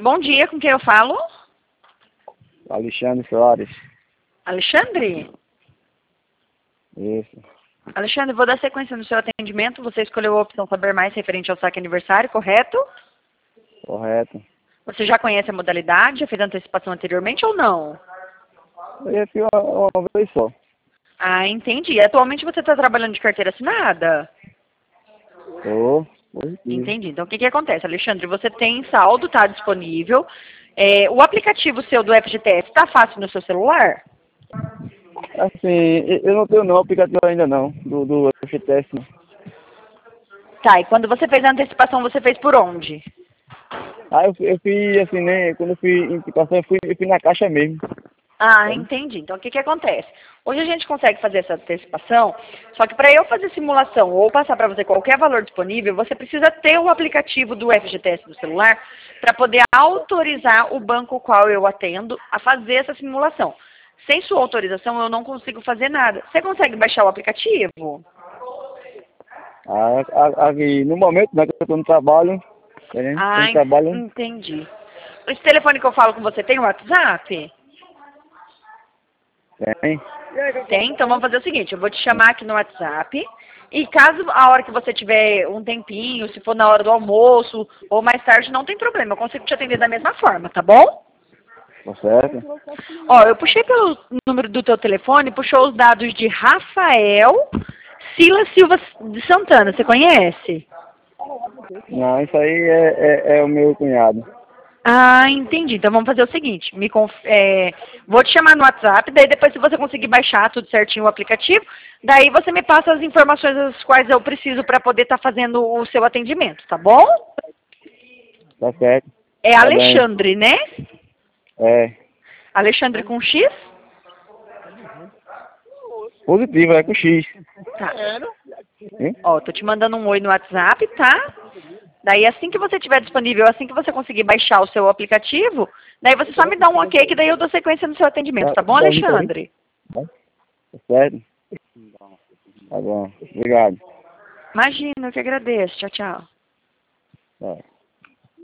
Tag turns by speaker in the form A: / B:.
A: Bom dia, com quem eu falo?
B: Alexandre Soares.
A: Alexandre?
B: Isso.
A: Alexandre, vou dar sequência no seu atendimento. Você escolheu a opção Saber Mais referente ao saque aniversário, correto?
B: Correto.
A: Você já conhece a modalidade? Já fez antecipação anteriormente ou não?
B: Eu já fiz uma vez só.
A: Ah, entendi. Atualmente você está trabalhando de carteira assinada?
B: Tô positivo.
A: Entendi. Então, o que acontece, Alexandre? Você tem saldo, está disponível. O aplicativo seu do FGTS está fácil no seu celular?
B: Assim, eu não tenho não aplicativo ainda não, do FTS. Não.
A: Tá, e quando você fez a antecipação, você fez por onde?
B: Eu fui assim, né, quando eu fui em participação, eu fui na caixa mesmo.
A: Ah, entendi. Então, o que acontece? Hoje a gente consegue fazer essa antecipação, só que para eu fazer simulação ou passar para você qualquer valor disponível, você precisa ter o aplicativo do FGTS do celular para poder autorizar o banco qual eu atendo a fazer essa simulação. Sem sua autorização, eu não consigo fazer nada. Você consegue baixar o aplicativo?
B: Aqui, no momento, né, que eu tô no trabalho, né, tô
A: Ah,
B: no trabalho,
A: entendi. Esse telefone que eu falo com você tem o WhatsApp?
B: tem.
A: Tem, então vamos fazer o seguinte, eu vou te chamar aqui no WhatsApp e caso a hora que você tiver um tempinho, se for na hora do almoço ou mais tarde, não tem problema, eu consigo te atender da mesma forma, tá bom?
B: Tá certo?
A: Ó, eu puxei pelo número do teu telefone, puxou os dados de Rafael Silas Silva de Santana, você conhece?
B: Não, isso aí é o meu cunhado.
A: Ah, entendi. Então vamos fazer o seguinte, vou te chamar no WhatsApp, daí depois se você conseguir baixar tudo certinho o aplicativo, daí você me passa as informações as quais eu preciso para poder estar fazendo o seu atendimento, tá bom?
B: Tá certo?
A: É
B: Tá bem.
A: Alexandre, né?
B: É.
A: Alexandre com X?
B: Positivo, é com X.
A: Tá.
B: Hein?
A: Ó, tô te mandando um oi no WhatsApp, tá? Daí assim que você tiver disponível, assim que você conseguir baixar o seu aplicativo, daí você só me dá um ok que daí eu dou sequência no seu atendimento, tá bom,
B: Tá bom?
A: Alexandre?
B: Tá certo? Tá bom. Obrigado.
A: Imagina, eu que agradeço. Tchau, tchau.
B: Tá.